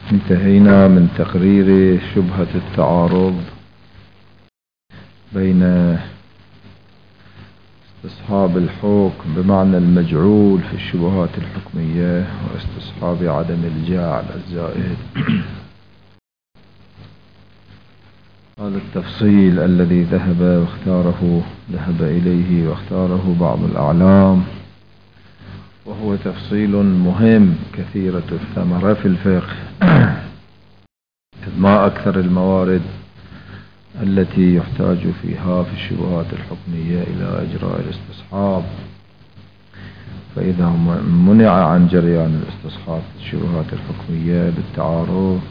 انتهينا من تقرير شبهة التعارض بين استصحاب الحكم بمعنى المجعول في الشبهات الحكمية واستصحاب عدم الجاعل الزائد. هذا التفصيل الذي ذهب إليه واختاره بعض الأعلام، وهو تفصيل مهم كثيرة الثمرة في الفقه، ما أكثر الموارد التي يحتاج فيها في الشبهات الحكمية إلى إجراء الاستصحاب. فإذا منع عن جريان الاستصحاب في الشبهات الحكمية بالتعارض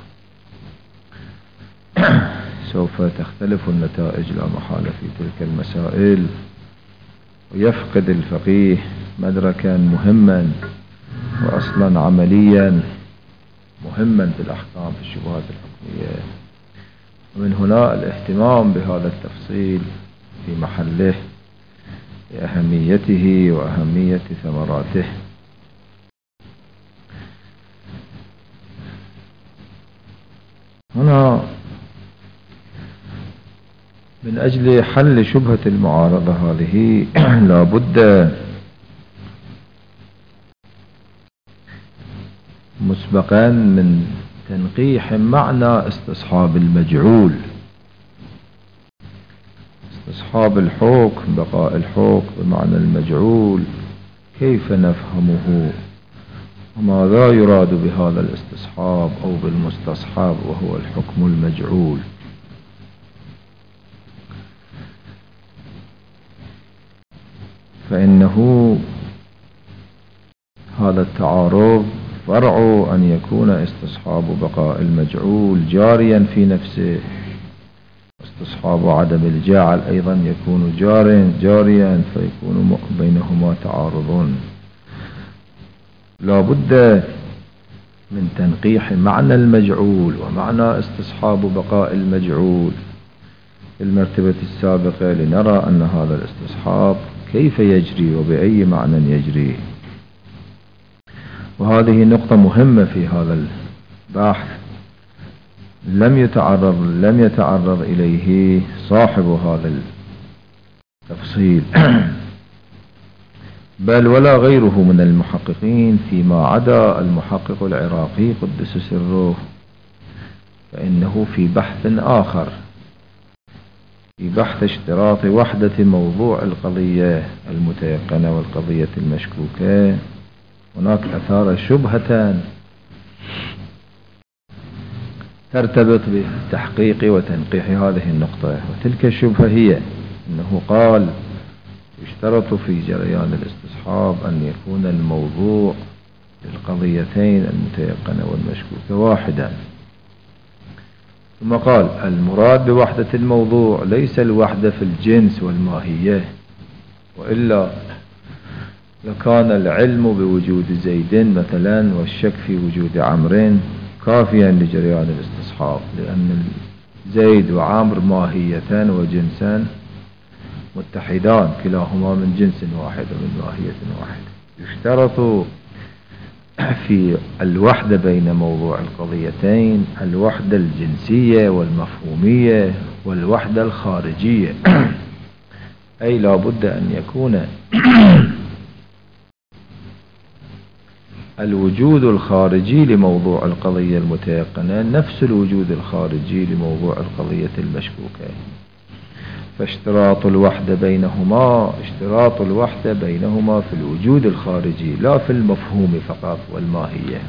سوف تختلف النتائج لا محالة في تلك المسائل، ويفقد الفقيه مدركا مهما وأصلا عمليا مهما في الأحكام في الشبهات الحكمية. ومن هنا الاهتمام بهذا التفصيل في محله لأهميته وأهمية ثمراته. هنا من أجل حل شبهة المعارضة هذه لا بد مسبقا من تنقيح معنى استصحاب المجعول. استصحاب الحكم، بقاء الحكم بمعنى المجعول، كيف نفهمه وماذا يراد بهذا الاستصحاب أو بالمستصحب وهو الحكم المجعول؟ فإنه هذا التعارض فرع أن يكون استصحاب بقاء المجعول جاريا في نفسه، استصحاب عدم الجاعل أيضا يكون جاريا، فيكون بينهما تعارض. لا بد من تنقيح معنى المجعول ومعنى استصحاب بقاء المجعول في المرتبة السابقة، لنرى أن هذا الاستصحاب كيف يجري وبأي معنى يجري. وهذه نقطة مهمة في هذا البحث لم يتعرض إليه صاحب هذا التفصيل بل ولا غيره من المحققين فيما عدا المحقق العراقي قدس سره، فإنه في بحث آخر، في بحث اشتراط وحدة موضوع القضية المتيقنة والقضية المشكوكة، هناك أثار شبهة ترتبط بالتحقيق وتنقيح هذه النقطة، وتلك الشبهة هي أنه قال يشترط في جريان الاستصحاب أن يكون الموضوع للقضيتين المتيقنة والمشكوكة واحدا. ثم قال المراد بوحدة الموضوع ليس الوحدة في الجنس والماهية، وإلا لكان العلم بوجود زيد مثلا والشك في وجود عمرو كافيا لجريان الاستصحاب، لأن زيد وعمر ماهيتان وجنسان متحدان، كلاهما من جنس واحد ومن ماهية واحدة. يشترط في الوحدة بين موضوع القضيتين الوحدة الجنسية والمفهومية والوحدة الخارجية أي لا بد أن يكون الوجود الخارجي لموضوع القضية المتيقنة نفس الوجود الخارجي لموضوع القضية المشكوكة. فاشتراط الوحدة بينهما في الوجود الخارجي لا في المفهوم فقط والماهية.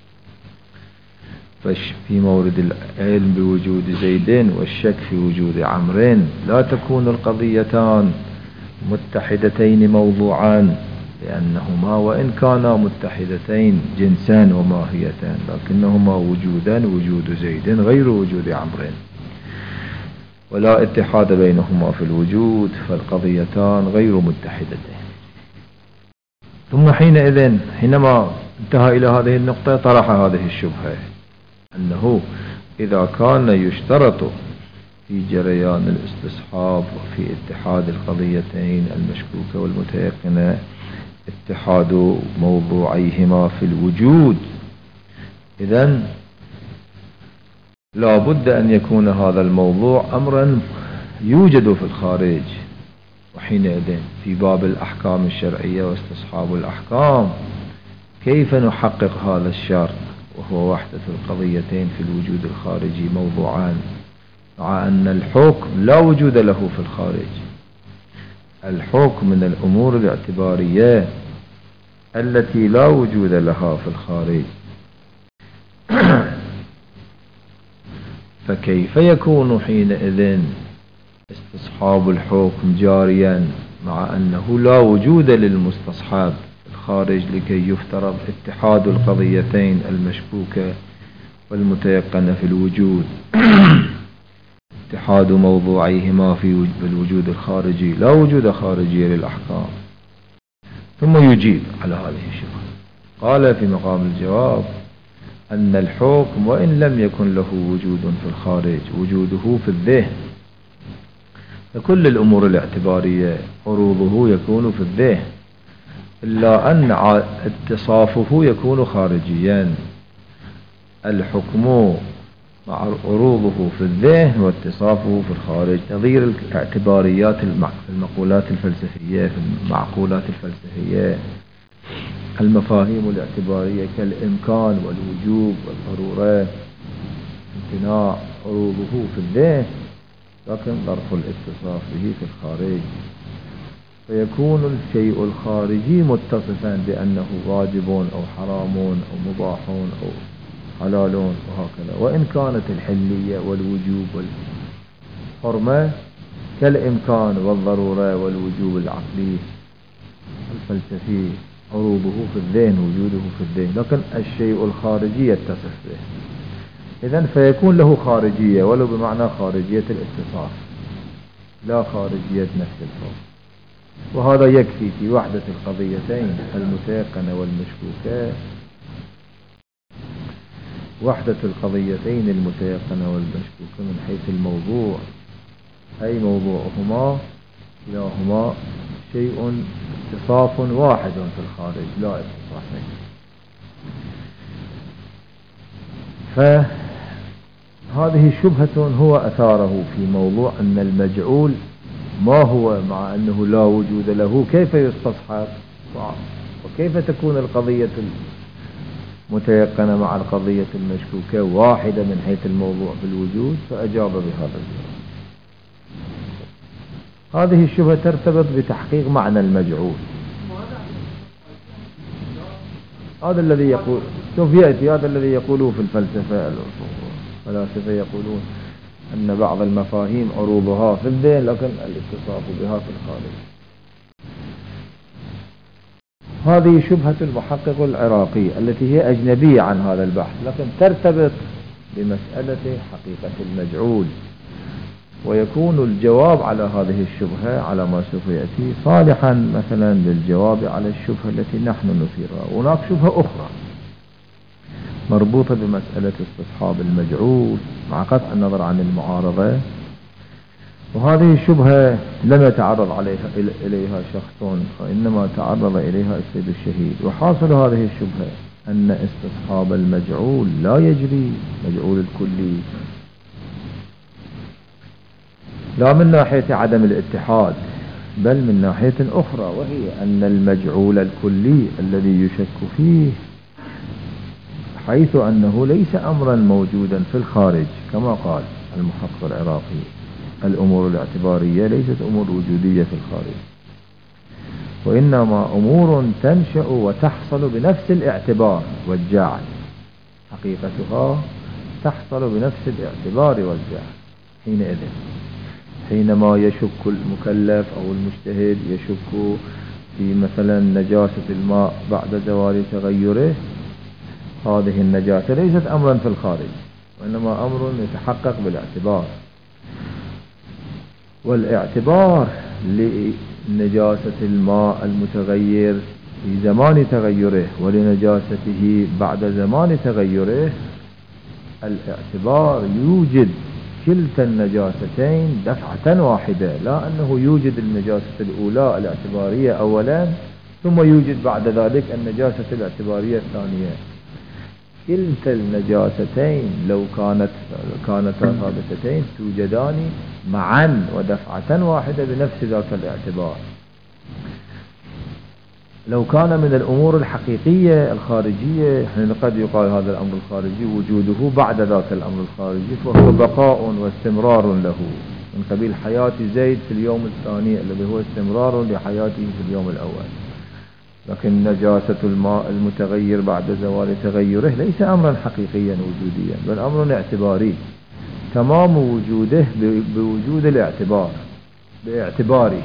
في مورد العلم بوجود زيد والشك في وجود عمرو لا تكون القضيتان متحدتين موضوعان، لأنهما وإن كانا متحدتين جنسان وماهيتان لكنهما وجودان، وجود زيد غير وجود عمرو، ولا اتحاد بينهما في الوجود، فالقضيتان غير متحدتين. ثم حينما انتهى إلى هذه النقطة طرح هذه الشبهة أنه إذا كان يشترط في جريان الاستصحاب وفي اتحاد القضيتين المشكوكة والمتيقنة اتحاد موضوعيهما في الوجود، إذن لا بد أن يكون هذا الموضوع أمرا يوجد في الخارج. وحينئذ في باب الأحكام الشرعية واستصحاب الأحكام كيف نحقق هذا الشرط وهو وحدة القضيتين في الوجود الخارجي موضوعان، مع أن الحكم لا وجود له في الخارج. الحكم من الأمور الاعتبارية التي لا وجود لها في الخارج. فكيف يكون حينئذ استصحاب الحكم جاريا مع أنه لا وجود للمستصحاب في الخارج، لكي يفترض اتحاد القضيتين المشكوكة والمتيقنة في الوجود، اتحاد موضوعيهما في الوجود الخارجي، لا وجود خارجي للأحكام. ثم يجيب على هذه الشبهة. قال في مقام الجواب أن الحكم وإن لم يكن له وجود في الخارج وجوده في الذهن، فكل الأمور الاعتبارية عروضه يكون في الذهن، إلا أن اتصافه يكون خارجيا. الحكم مع عروضه في الذهن واتصافه في الخارج، نظير الاعتباريات المقولات الفلسفية، في المعقولات الفلسفية المفاهيم الاعتبارية كالإمكان والوجوب والضرورة، امتناع عروضه في الذهن، لكن ظرف الاتصاف به في الخارج. فيكون الشيء الخارجي متصفا بأنه واجب أو حرام أو مباح أو حلال وهكذا، وإن كانت الحلية والوجوب والحرمة كالإمكان والضرورة والوجوب العقلي الفلسفي عروضه في الذهن، وجوده في الذهن، لكن الشيء الخارجي يتصف به. إذن فيكون له خارجية، ولو بمعنى خارجية الاتصاف لا خارجية نفس الحكم. وهذا يكفي في وحدة القضيتين المتيقنة والمشكوكة. وحدة القضيتين المتيقنة والمشكوكة من حيث الموضوع، أي موضوعهما كلاهما شيء اتصاف واحد في الخارج لا اتصافين. فهذه شبهة هو أثاره في موضوع أن المجعول ما هو، مع أنه لا وجود له كيف يستصحب، وكيف تكون القضية المتيقنة مع القضية المشكوكة واحدة من حيث الموضوع في الوجود. فأجاب بهذا الجواب. هذه الشبهة ترتبط بتحقيق معنى المجعول. هذا الذي يقول، شوف يأتي هذا الذي يقولوه في الفلسفة. الفلاسفة يقولون أن بعض المفاهيم عروضها في الذهن لكن الاتصاف بها في الخارج. هذه شبهة المحقق العراقي التي هي أجنبية عن هذا البحث، لكن ترتبط بمسألة حقيقة المجعول. ويكون الجواب على هذه الشبهة على ما سوف يأتي صالحا مثلا للجواب على الشبهة التي نحن نثيرها. هناك شبهة أخرى مربوطة بمسألة استصحاب المجعول مع قطع النظر عن المعارضة، وهذه الشبهة لم يتعرض إليها شخص، وإنما تعرض إليها السيد الشهيد. وحاصل هذه الشبهة أن استصحاب المجعول لا يجري مجعول الكلي، لا من ناحية عدم الاتحاد بل من ناحية أخرى، وهي أن المجعول الكلي الذي يشك فيه، حيث أنه ليس أمرا موجودا في الخارج كما قال المحقق العراقي، الأمور الاعتبارية ليست أمور وجودية في الخارج، وإنما أمور تنشأ وتحصل بنفس الاعتبار والجعل، حقيقتها تحصل بنفس الاعتبار والجعل. حينما يشك المكلف أو المجتهد يشك في مثلا نجاسة الماء بعد زوال تغيره، هذه النجاسة ليست أمرا في الخارج، وإنما أمر يتحقق بالاعتبار. والاعتبار لنجاسة الماء المتغير في زمان تغيره ولنجاسته بعد زمان تغيره، الاعتبار يوجد كلتا النجاستين دفعة واحدة، لا أنه يوجد النجاسة الأولى الاعتبارية أولا ثم يوجد بعد ذلك النجاسة الاعتبارية الثانية. كلتا النجاستين لو كانتا ثابتتين توجدان معا ودفعة واحدة بنفس ذاك الاعتبار. لو كان من الأمور الحقيقية الخارجية، حين قد يقال هذا الأمر الخارجي وجوده بعد ذاك الأمر الخارجي، فهو بقاء واستمرار له من قبيل حياة زيد في اليوم الثاني الذي هو استمرار لحياته في اليوم الأول. لكن نجاسة الماء المتغير بعد زوال تغيره ليس أمرا حقيقيا وجوديا، بل أمر اعتباري تمام وجوده بوجود الاعتبار باعتباره،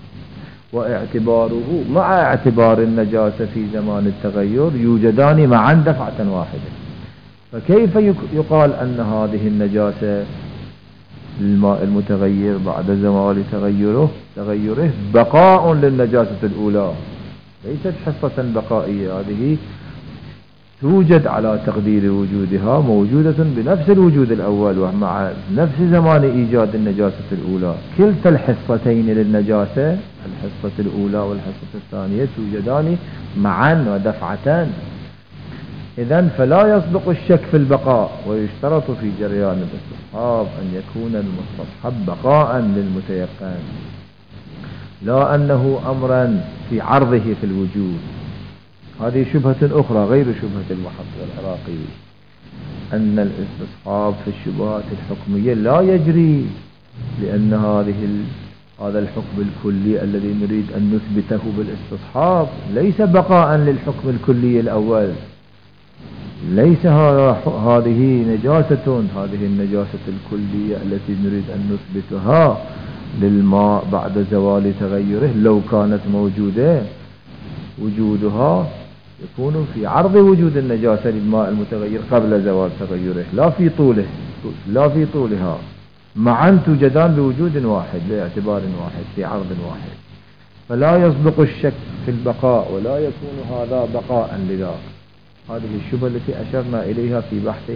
واعتباره مع اعتبار النجاسة في زمان التغير يوجدان معا دفعة واحدة. فكيف يقال أن هذه النجاسة الماء المتغير بعد زوال تغيره بقاء للنجاسة الأولى، ليست حصة بقائية، هذه توجد على تقدير وجودها موجودة بنفس الوجود الأول ومع نفس زمان إيجاد النجاسة الأولى. كلتا الحصتين للنجاسة، الحصة الأولى والحصة الثانية، توجدان معا ودفعة. إذن فلا يصدق الشك في البقاء، ويشترط في جريان الاستصحاب أن يكون المستصحب بقاء للمتيقن، لا أنه أمرا في عرضه في الوجود. هذه شبهة أخرى غير شبهة المحقق العراقي، أن الاستصحاب في الشبهات الحكمية لا يجري، لأن هذا الحكم الكلي الذي نريد أن نثبته بالاستصحاب ليس بقاء للحكم الكلي الأول، ليس هذه نجاسة، هذه النجاسة الكلية التي نريد أن نثبتها للماء بعد زوال تغيره لو كانت موجودة وجودها يكون في عرض وجود النجاسة للماء المتغير قبل زوال تغيره، لا في طولها، معا توجدان بوجود واحد باعتبار واحد في عرض واحد. فلا يصدق الشك في البقاء ولا يكون هذا بقاء لذاك. هذه الشبهة التي أشرنا إليها في بحث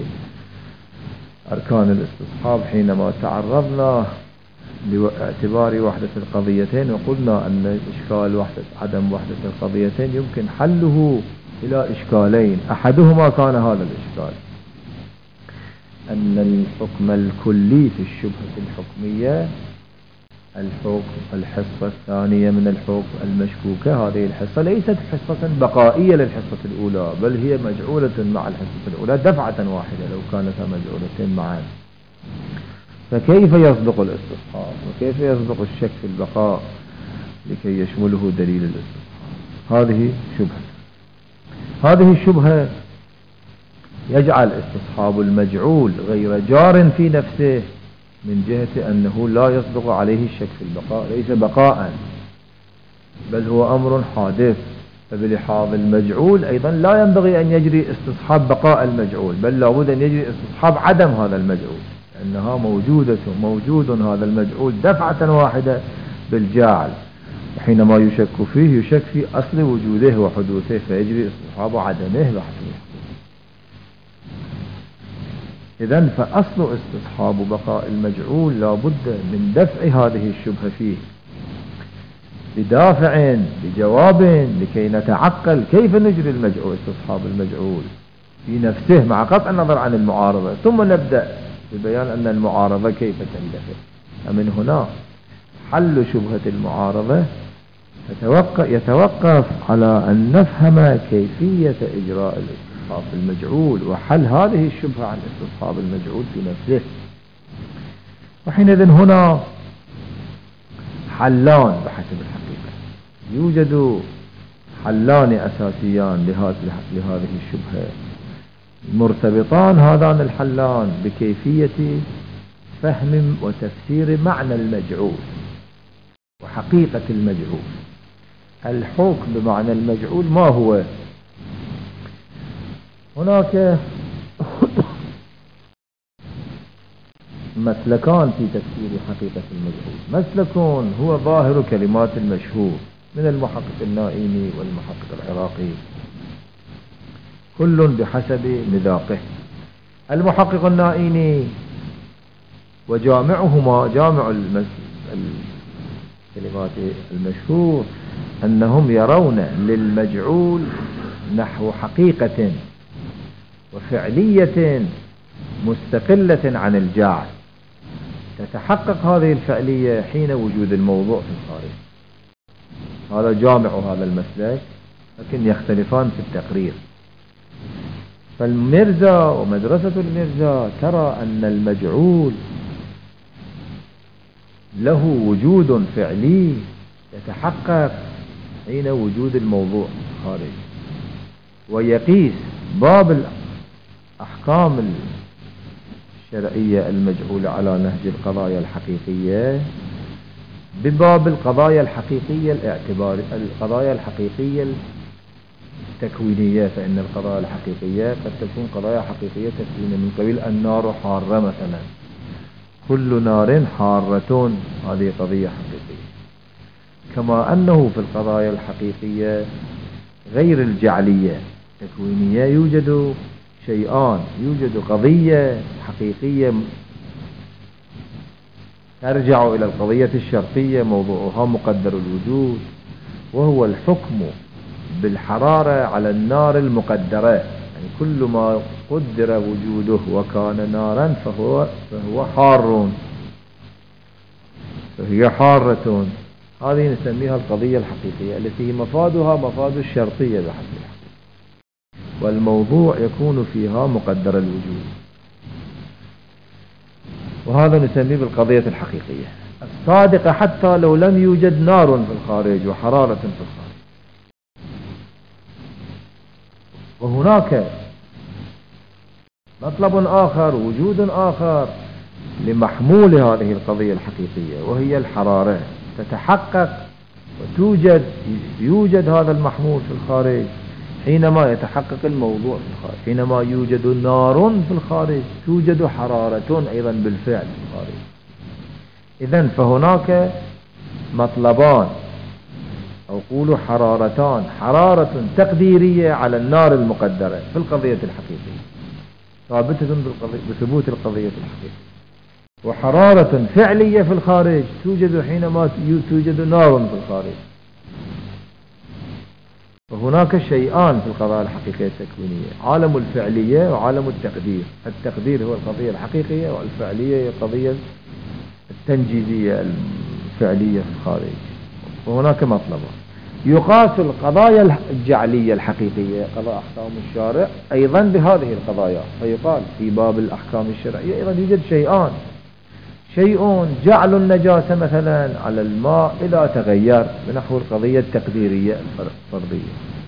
أركان الاستصحاب حينما تعرضنا لاعتبار وحدة القضيتين، وقلنا أن إشكال عدم وحدة القضيتين يمكن حله إلى إشكالين. أحدهما كان هذا الإشكال، أن الحكم الكلي في الشبهة الحكمية الحصة الثانية من الحكم المشكوكة، هذه الحصة ليست حصة بقائية للحصة الأولى، بل هي مجعولة مع الحصة الأولى دفعة واحدة لو كانتا مجعولتين معا. فكيف يصدق الاستصحاب وكيف يصدق الشك في البقاء لكي يشمله دليل الاستصحاب؟ هذه الشبهة يجعل استصحاب المجعول غير جار في نفسه من جهة أنه لا يصدق عليه الشك في البقاء، ليس بقاء بل هو أمر حادث. فبلحاظ المجعول أيضا لا ينبغي أن يجري استصحاب بقاء المجعول، بل لابد أن يجري استصحاب عدم هذا المجعول، لأنها موجود هذا المجعول دفعة واحدة بالجاعل، وحينما يشك فيه يشك في أصل وجوده وحدوثه، فيجري استصحاب عدمه بحثه. إذن فأصل استصحاب بقاء المجعول لا بد من دفع هذه الشبهة فيه بدافع بجواب لكي نتعقل كيف نجري المجعول استصحاب المجعول في نفسه مع قطع النظر عن المعارضة، ثم نبدأ ببيان أن المعارضة كيف تندفع. ومن هنا حل شبهة المعارضة يتوقف على أن نفهم كيفية إجراء الاستصحاب المجعول وحل هذه الشبهة عن استصحاب المجعول في نفسه. وحينئذ هنا حلان بحسب الحقيقة، يوجد حلان أساسيان لهذه الشبهة مرتبطان، هذان الحلان بكيفية فهم وتفسير معنى المجعول وحقيقة المجعول. الحكم بمعنى المجعول ما هو؟ هناك مسلكان في تفسير حقيقة المجعول. مسلك هو ظاهر كلمات المشهور من المحقق النائمي والمحقق العراقي، كل بحسب مذاقه. المحقق النائمي وجامعهما جامع الكلمات المشهور أنهم يرون للمجعول نحو حقيقة وفعلية مستقلة عن الجعل. تتحقق هذه الفعلية حين وجود الموضوع في الخارج. هذا جامع هذا المسلك، لكن يختلفان في التقرير. فالمرزا ومدرسة المرزا ترى أن المجعول له وجود فعلي يتحقق حين وجود الموضوع الخارجي، ويقيس باب الأحكام الشرعية المجعولة على نهج القضايا الحقيقية بباب القضايا الحقيقية القضايا الحقيقية التكوينية. فإن القضايا الحقيقية قد تكون قضايا حقيقية تكوينية من قبيل النار حارة مثلا، كل نار حارة، هذه قضية حقيقية. كما أنه في القضايا الحقيقية غير الجعلية تكوينية يوجد شيئان، يوجد قضية حقيقية ترجع إلى القضية الشرطية موضوعها مقدر الوجود، وهو الحكم بالحرارة على النار المقدرة. يعني كل ما قدر وجوده وكان نارا فهو حار، فهي حارة. هذه نسميها القضية الحقيقية التي مفادها مفاد الشرطية بحسب الحقيقة، والموضوع يكون فيها مقدر الوجود، وهذا نسميه بالقضية الحقيقية الصادقة حتى لو لم يوجد نار في الخارج وحرارة في الخارج. وهناك مطلب آخر، وجود آخر لمحمول هذه القضية الحقيقية، وهي الحرارة. تتحقق يوجد هذا المحمول في الخارج حينما يتحقق الموضوع في الخارج. حينما يوجد نار في الخارج توجد حرارة أيضا بالفعل في الخارج. إذن فهناك مطلبان، أو قولوا حرارتان: حرارة تقديرية على النار المقدرة في القضية الحقيقية ثابتة بثبوت القضية الحقيقية، وحرارة فعلية في الخارج توجد حينما توجد نار في الخارج. فهناك شيئان في القضايا الحقيقية التكوينية: عالم الفعلية وعالم التقدير. التقدير هو القضية الحقيقية، والفعلية هي القضية التنجيزية الفعلية في الخارج. وهناك مطلبان: يقاس القضايا الجعلية الحقيقية قضاء أحكام الشارع أيضا بهذه القضايا، فيقال في باب الأحكام الشرعية أيضا يوجد شيئان: شيء جعل النجاسة مثلا على الماء إذا تغير بنحو القضية التقديرية الفرضية،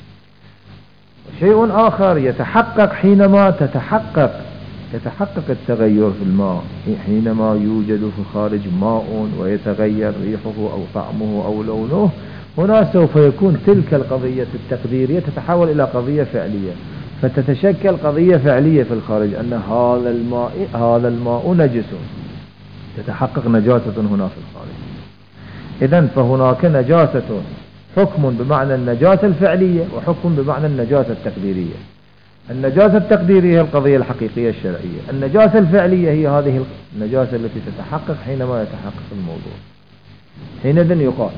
وشيء آخر يتحقق حينما يتحقق التغير في الماء، حينما يوجد في الخارج ماء ويتغير ريحه أو طعمه أو لونه. هنا سوف يكون تلك القضية التقديرية تتحول إلى قضية فعلية، فتتشكل قضية فعلية في الخارج أن هذا الماء نجس، تتحقق نجاسة هنا في الخارج. إذن فهناك نجاسة، حكم بمعنى النجاسة الفعلية، وحكم بمعنى النجاسة التقديرية. النجاسة التقديرية هي القضية الحقيقية الشرعية، النجاسة الفعلية هي هذه النجاسة التي تتحقق حينما يتحقق الموضوع. حينئذ يقال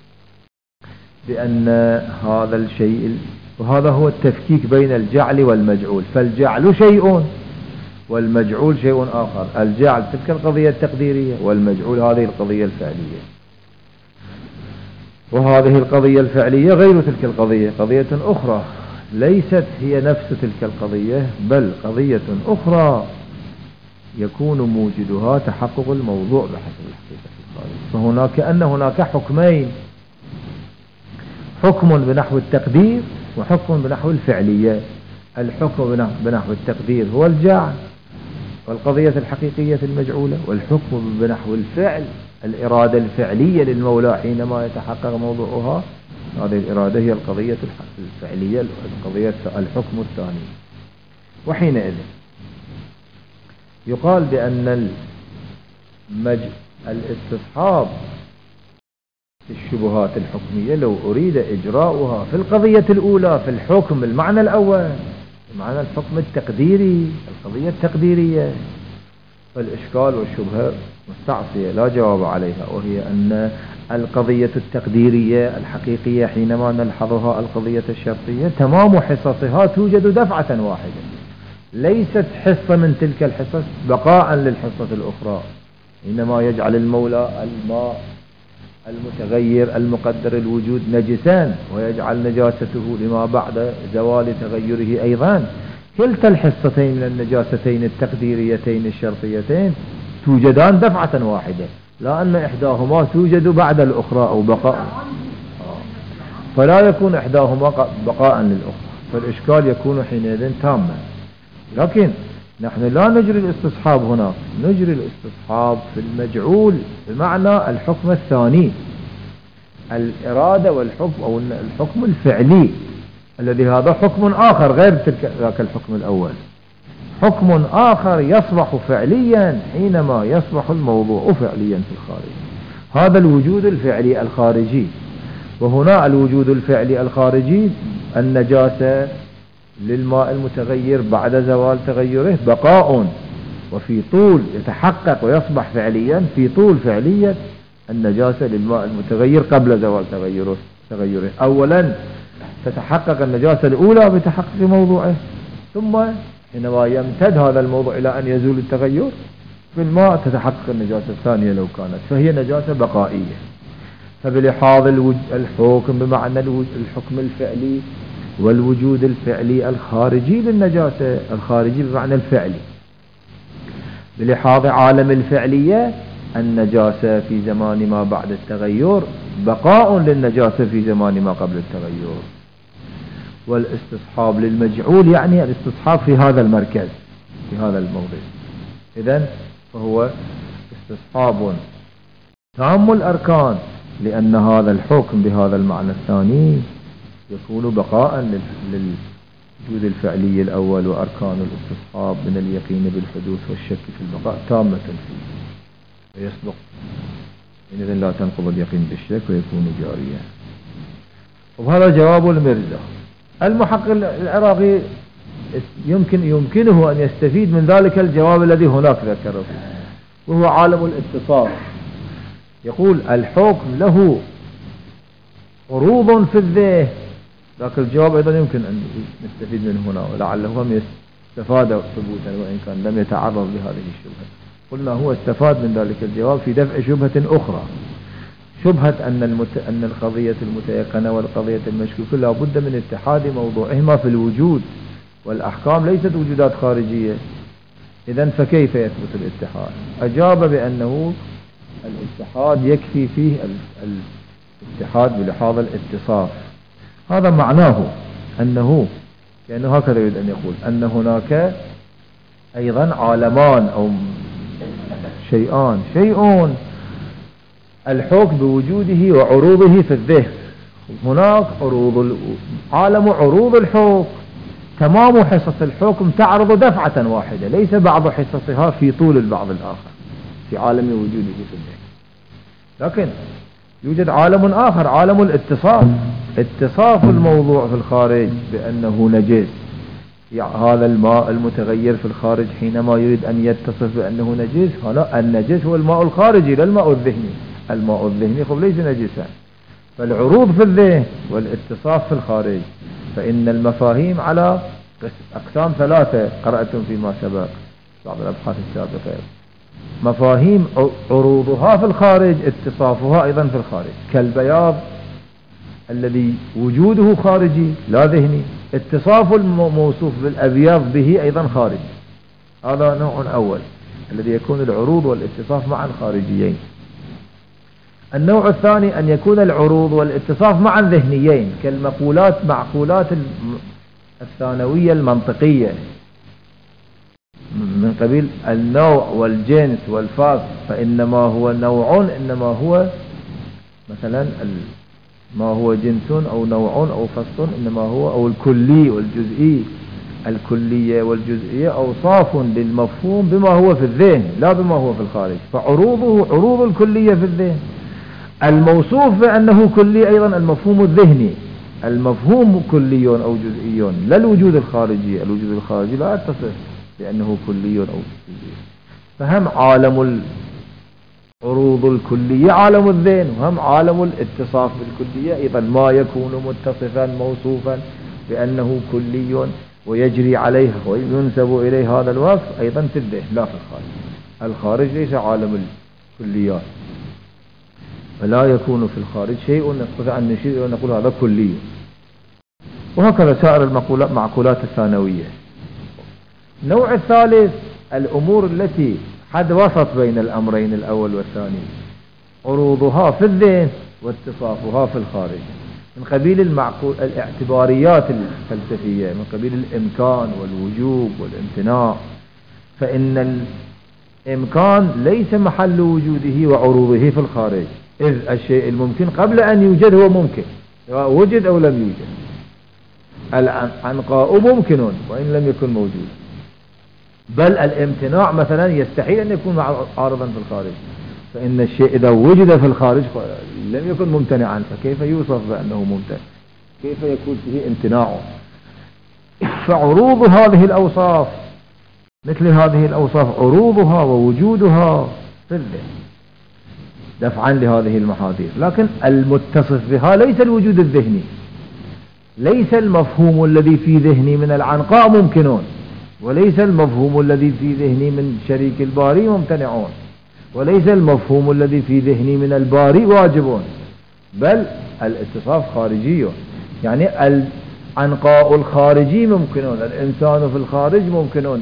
بأن هذا الشيء، وهذا هو التفكيك بين الجعل والمجعول، فالجعل شيء والمجعول شيء آخر. الجعل تلك القضية التقديرية، والمجعول هذه القضية الفعلية. وهذه القضية الفعلية غير تلك القضية، قضية أخرى ليست هي نفس تلك القضية، بل قضية أخرى يكون موجدها تحقق الموضوع بحسب الحقيقة في الخارج. فهناك حكمين: حكم بنحو التقدير وحكم بنحو الفعلية. الحكم بنحو التقدير هو الجعل والقضية الحقيقية المجعولة، والحكم بنحو الفعل الإرادة الفعلية للمولى حينما يتحقق موضوعها. هذه الإرادة هي القضية الفعلية، القضية الحكم الثاني. وحينئذ يقال بأن الاستصحاب في الشبهات الحكمية لو أريد إجراؤها في القضية الأولى في الحكم المعنى الأول، معنى الحكم التقديري، القضية التقديرية، فالإشكال والشبهة مستعصية لا جواب عليها، وهي أن القضية التقديرية الحقيقية حينما نلحظها القضية الشرطية تمام حصصها توجد دفعة واحدة، ليست حصة من تلك الحصص بقاء للحصة الأخرى، إنما يجعل المولى الماء المتغير المقدر الوجود نجسان ويجعل نجاسته لما بعد زوال تغيره أيضا. كلتا الحصتين من النجاستين التقديريتين الشرطيتين توجدان دفعة واحدة، لا أن إحداهما توجد بعد الأخرى أو بقاء، فلا يكون إحداهما بقاء للأخرى، فالإشكال يكون حينئذ تاما. لكن نحن لا نجري الاستصحاب هنا، نجري الاستصحاب في المجعول بمعنى الحكم الثاني، الإرادة والحكم أو الحكم الفعلي الذي هذا حكم آخر غير ذاك الحكم الأول، حكم آخر يصبح فعليا حينما يصبح الموضوع فعليا في الخارج. هذا الوجود الفعلي الخارجي. وهنا الوجود الفعلي الخارجي النجاسة للماء المتغير بعد زوال تغيره بقاء، وفي طول يتحقق ويصبح فعليا في طول فعلية النجاسة للماء المتغير قبل زوال تغيره. أولا تتحقق النجاسة الأولى بتحقق موضوعه، ثم حينما يمتد هذا الموضوع إلى أن يزول التغير في الماء تتحقق النجاسة الثانية لو كانت، فهي نجاسة بقائية. فبلحاظ الحكم بمعنى الحكم الفعلي والوجود الفعلي الخارجي للنجاسة، الخارجي بمعنى الفعلي، بلحاظ عالم الفعلية النجاسة في زمان ما بعد التغير بقاء للنجاسة في زمان ما قبل التغير. والاستصحاب للمجعول يعني الاستصحاب في هذا المركز في هذا الموضع، إذن فهو استصحاب تام الأركان، لأن هذا الحكم بهذا المعنى الثاني يكون بقاء للوجود الفعلي الأول، وأركان الاستصحاب من اليقين بالحدوث والشك في البقاء تامة فيه ويسبق، إذن لا تنقض اليقين بالشك ويكون جاريا. وهذا جواب المرزا. المحقق العراقي يمكنه أن يستفيد من ذلك الجواب الذي هناك ذكره فيه، وهو عالم الاتصاف. يقول الحكم له عروض في الذهن، ذاك الجواب أيضا يمكن أن نستفيد منه هنا، ولعله هم يستفاد ثبوتا وإن كان لم يتعرض لهذه الشبهة. قلنا هو استفاد من ذلك الجواب في دفع شبهة أخرى، شبهة أن القضية المتيقنة والقضية المشكوكة لا بد من اتحاد موضوعهما في الوجود، والأحكام ليست وجودات خارجية، إذن فكيف يثبت الاتحاد؟ أجاب بأنه الاتحاد يكفي فيه الاتحاد بلحاظ الاتصاف. هذا معناه أنه كأنه هكذا يريد أن يقول أن هناك أيضا عالمان أو شيء الحكم بوجوده وعروضه في الذهن. هناك عالم عروض الحكم، تمام حصص الحكم تعرض دفعة واحدة، ليس بعض حصصها في طول البعض الآخر في عالم وجوده في الذهن. لكن يوجد عالم آخر، عالم الاتصاف، اتصاف الموضوع في الخارج بأنه نجس. يعني هذا الماء المتغير في الخارج حينما يريد أن يتصف بأنه نجس، هنا النجس هو الماء الخارجي لا الماء الذهني. الماء الذهني ليس نجسا، فالعروض في الذهن والاتصاف في الخارج. فإن المفاهيم على أقسام ثلاثة قرأتم فيما سبق بعض الأبحاث السابقة، مفاهيم عروضها في الخارج اتصافها أيضا في الخارج، كالبياض الذي وجوده خارجي لا ذهني، اتصاف الموصوف بالأبيض به أيضا خارجي. هذا نوع أول الذي يكون العروض والاتصاف معا خارجيين. النوع الثاني أن يكون العروض والاتصاف معا ذهنيين، معقولات الثانوية المنطقية من قبيل النوع والجنس والفصل، فإنما هو نوع إنما هو مثلا ما هو جنس أو نوع أو فصل، إنما هو أو الكلي والجزئي. الكلية والجزئية أوصاف للمفهوم بما هو في الذهن لا بما هو في الخارج، فعروضه عروض الكلية في الذهن. الموصوف بأنه كلي أيضا المفهوم الذهني، المفهوم كلي أو جزئي لا الوجود الخارجي. الوجود الخارجي لا يتصف بأنه كلي أو جزئي. فهم عالم العروض الكلية عالم الذهن، وهم عالم الاتصاف بالكلية أيضا ما يكون متصفا موصوفا بأنه كلي ويجري عليها وينسب إليه هذا الوصف أيضا في الذهن لا في الخارج. الخارج ليس عالم الكليات، فلا يكون في الخارج شيء نستطيع أن نشير ونقول هذا كلي. وهكذا سائر المعقولات الثانوية. النوع الثالث الأمور التي حد وسط بين الأمرين الأول والثاني، عروضها في الذهن واتصافها في الخارج، من قبيل الاعتباريات الفلسفية، من قبيل الإمكان والوجوب والامتناع. فإن الإمكان ليس محل وجوده وعروضه في الخارج، إذ الشيء الممكن قبل أن يوجد هو ممكن سواء وجد أو لم يوجد. العنقاء ممكن وإن لم يكن موجود، بل الامتناع مثلا يستحيل أن يكون عارضا في الخارج. فإن الشيء إذا وجد في الخارج لم يكن ممتنعا، فكيف يوصف بأنه ممتنع؟ كيف يكون فيه امتناع؟ فعروض هذه الأوصاف، مثل هذه الأوصاف عروضها ووجودها في الذهن دفعا لهذه المحاذير. لكن المتصف بها ليس الوجود الذهني، ليس المفهوم الذي في ذهني من العنقاء ممكنون، وليس المفهوم الذي في ذهني من شريك الباري ممتنعون، وليس المفهوم الذي في ذهني من الباري واجبون، بل الاتصاف خارجي. يعني العنقاء الخارجي ممكنون، الإنسان في الخارج ممكنون،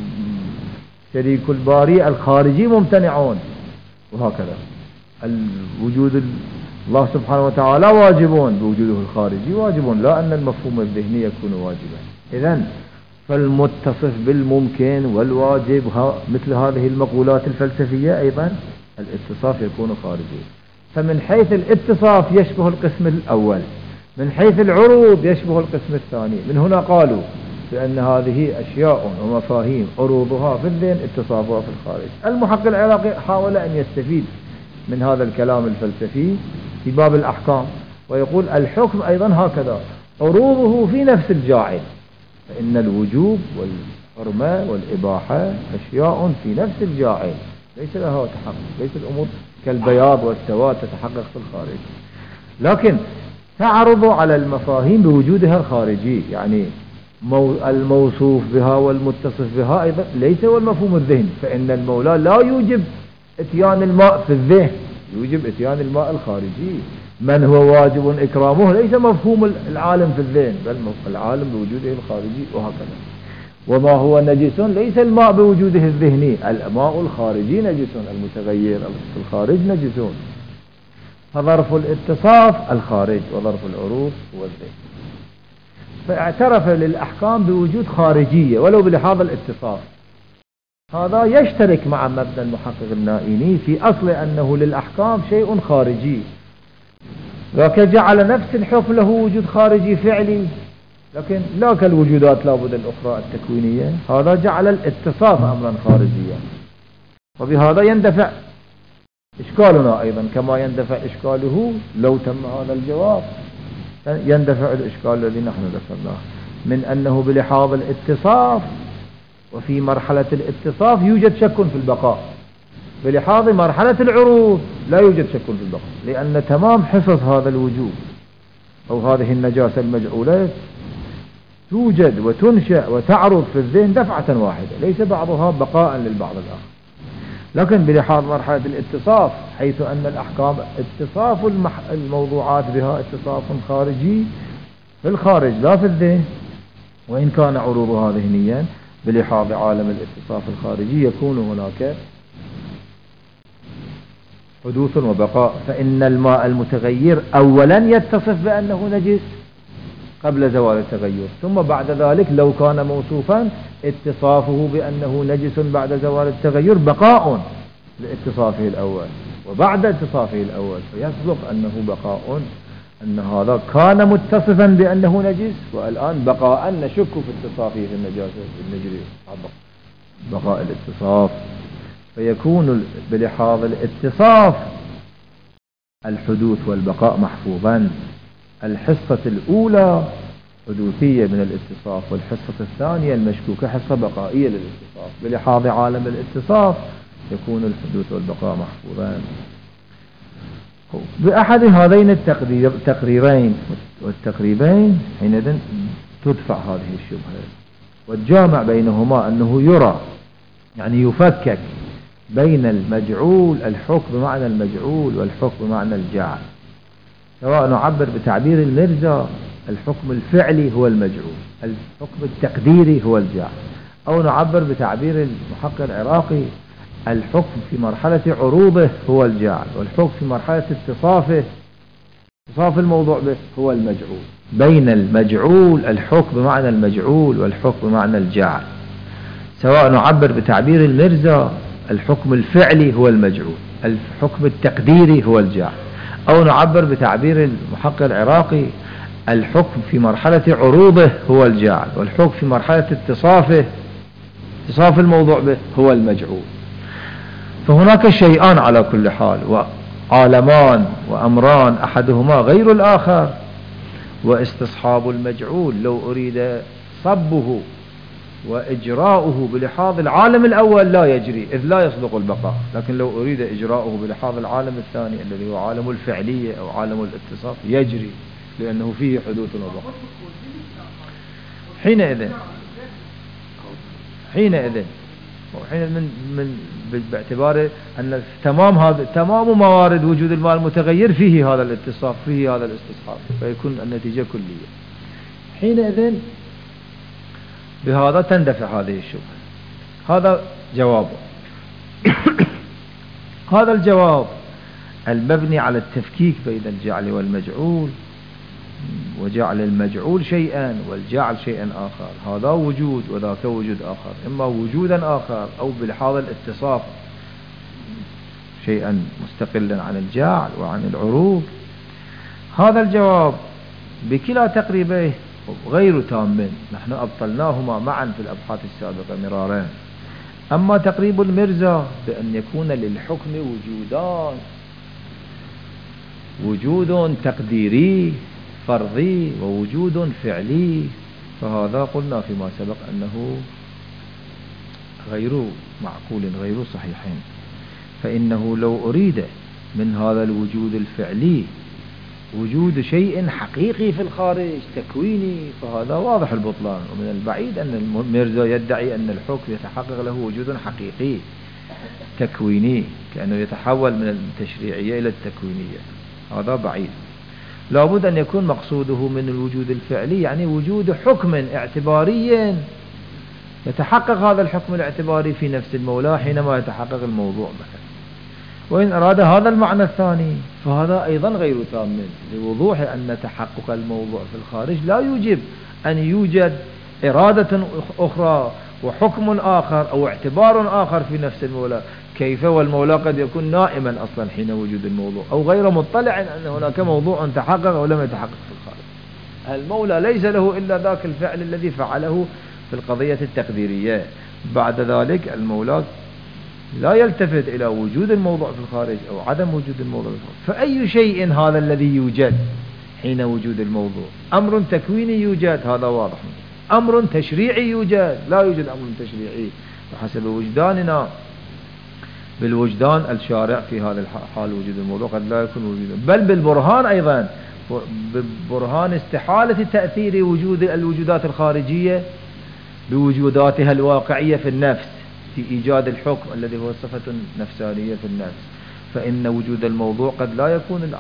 شريك الباري الخارجي ممتنعون، وهكذا. الوجود الله سبحانه وتعالى واجبون بوجوده الخارجي واجبون، لا أن المفهوم الذهني يكون واجبا. إذن فالمتصف بالممكن والواجب مثل هذه المقولات الفلسفية أيضا الاتصاف يكون خارجي. فمن حيث الاتصاف يشبه القسم الأول، من حيث العروض يشبه القسم الثاني. من هنا قالوا بأن هذه أشياء ومفاهيم عروضها في الذهن اتصافها في الخارج. المحقق العراقي حاول أن يستفيد من هذا الكلام الفلسفي في باب الأحكام، ويقول الحكم أيضا هكذا، عروضه في نفس الجاعل، فإن الوجوب والحرمة والإباحة أشياء في نفس الجاعل ليس لها تحقق، ليس الأمور كالبياض والسواد تتحقق في الخارج، لكن تعرض على المفاهيم بوجودها الخارجي. يعني الموصوف بها والمتصف بها أيضا ليس هو المفهوم الذهني، فإن المولى لا يوجب اتيان الماء في الذهن، يوجب اتيان الماء الخارجي. من هو واجب إكرامه ليس مفهوم العالم في الذهن، بل العالم بوجوده الخارجي، وهكذا. وما هو نجس ليس الماء بوجوده الذهني، الماء الخارجي نجس، المتغير في الخارج نجسون. فظرف الاتصاف الخارج، وظرف العروض هو الذهن. فاعترف للأحكام بوجود خارجية ولو بلحاظ الاتصاف. هذا يشترك مع مبنى المحقق النائيني في أصل أنه للأحكام شيء خارجي، لكن جعل نفس الحكم له وجود خارجي فعلي، لكن لا كالوجودات لابد الأخرى التكوينية. هذا جعل الاتصاف أمرا خارجيا، وبهذا يندفع إشكالنا أيضا كما يندفع إشكاله لو تم هذا الجواب. يندفع الإشكال الذي نحن ذكرناه من أنه بلحاظ الاتصاف وفي مرحلة الاتصاف يوجد شك في البقاء، بلحاظ مرحلة العروض لا يوجد شك في البقاء، لأن تمام حصص هذا الوجود أو هذه النجاسة المجعولة توجد وتنشأ وتعرض في الذهن دفعة واحدة، ليس بعضها بقاء للبعض الآخر. لكن بلحاظ مرحلة الاتصاف حيث أن الأحكام اتصاف الموضوعات بها اتصاف خارجي في الخارج لا في الذهن، وإن كان عروضها ذهنيا، بلحاظ عالم الاتصاف الخارجي يكون هناك حدوث وبقاء. فإن الماء المتغير أولا يتصف بأنه نجس قبل زوال التغير، ثم بعد ذلك لو كان موصوفا اتصافه بأنه نجس بعد زوال التغير بقاء لاتصافه الأول، وبعد اتصافه الأول فيسبق أنه بقاء، أن هذا كان متصفا بأنه نجس والآن بقاء نشك في اتصافه في النجاسة النجري بقاء الاتصاف. فيكون بلحاظ الاتصاف الحدوث والبقاء محفوظا. الحصة الأولى حدوثية من الاتصاف، والحصة الثانية المشكوكة حصة بقائية للاتصاف. بلحاظ عالم الاتصاف يكون الحدوث والبقاء محفوظان. بأحد هذين التقريرين والتقريبين حينئذ تدفع هذه الشبهة. والجامع بينهما أنه يرى، يعني يفكك بين المجعول الحكم بمعنى المجعول والحكم بمعنى الجعل. سواء نعبر بتعبير المرزا الحكم الفعلي هو المجعول، الحكم التقديري هو الجعل، أو نعبر بتعبير المحقق العراقي الحكم في مرحلة عروضه هو الجعل، والحكم في مرحلة اتصاف الموضوع به هو المجعول. بين المجعول الحكم بمعنى المجعول والحكم بمعنى الجعل. سواء نعبر بتعبير المرزا الحكم الفعلي هو المجعول، الحكم التقديري هو الجعل، أو نعبر بتعبير المحقق العراقي الحكم في مرحلة عروضه هو الجعل، والحكم في مرحلة اتصاف الموضوع به هو المجعول. فهناك شيئان على كل حال، وعالمان وأمران أحدهما غير الآخر. واستصحاب المجعول لو أريد صبه وإجراؤه بلحاظ العالم الأول لا يجري، إذ لا يصدق البقاء. لكن لو أريد إجراؤه بلحاظ العالم الثاني الذي هو عالم الفعلية أو عالم الاتصاف يجري، لأنه فيه حدوث وبقاء. حينئذ باعتبار أن تمام موارد وجود الماء المتغير فيه هذا الاتصاف، فيه هذا الاستصحاب، فيكون النتيجة كلية. حينئذ بهذا تندفع هذه الشبهة. هذا جوابه. هذا الجواب المبني على التفكيك بين الجعل والمجعول، وجعل المجعول شيئا والجعل شيئا آخر، هذا وجود وذاك وجود آخر، إما وجودا آخر أو بلحاظ الاتصاف شيئا مستقلا عن الجعل وعن العروض. هذا الجواب بكلا تقريبه غير تام، نحن أبطلناهما معا في الأبحاث السابقة مرارا. أما تقريب المرزا بأن يكون للحكم وجود تقديري فرضي ووجود فعلي، فهذا قلنا فيما سبق أنه غير معقول غير صحيحين. فإنه لو أريد من هذا الوجود الفعلي وجود شيء حقيقي في الخارج تكويني، فهذا واضح البطلان. ومن البعيد أن المرزا يدعي أن الحكم يتحقق له وجود حقيقي تكويني، كأنه يتحول من التشريعية إلى التكوينية، هذا بعيد. لابد أن يكون مقصوده من الوجود الفعلي يعني وجود حكم اعتباري يتحقق هذا الحكم الاعتباري في نفس المولى حينما يتحقق الموضوع مثلا. وإن أراد هذا المعنى الثاني فهذا أيضا غير تام، لوضوح أن تحقق الموضوع في الخارج لا يوجب أن يوجد إرادة أخرى وحكم آخر أو اعتبار آخر في نفس المولى. كيف والمولى قد يكون نائما أصلا حين وجود الموضوع، أو غير مطلع أن هناك موضوع تحقق أو لم يتحقق في الخارج. المولى ليس له إلا ذاك الفعل الذي فعله في القضية التقديرية. بعد ذلك المولى لا يلتفت إلى وجود الموضوع في الخارج أو عدم وجود الموضوع في الخارج. فأي شيء هذا الذي يوجد حين وجود الموضوع؟ أمر تكويني يوجد، هذا واضح. أمر تشريعي يوجد، لا يوجد أمر تشريعي بحسب وجداننا. بالوجدان الشارع في هذا الحال وجود الموضوع قد لا يكون وجودا، بل بالبرهان أيضا، ببرهان استحالة تأثير وجود الوجودات الخارجية بوجوداتها الواقعية في النفس في إيجاد الحكم الذي هو صفة نفسانية في النفس. فإن وجود الموضوع قد لا يكون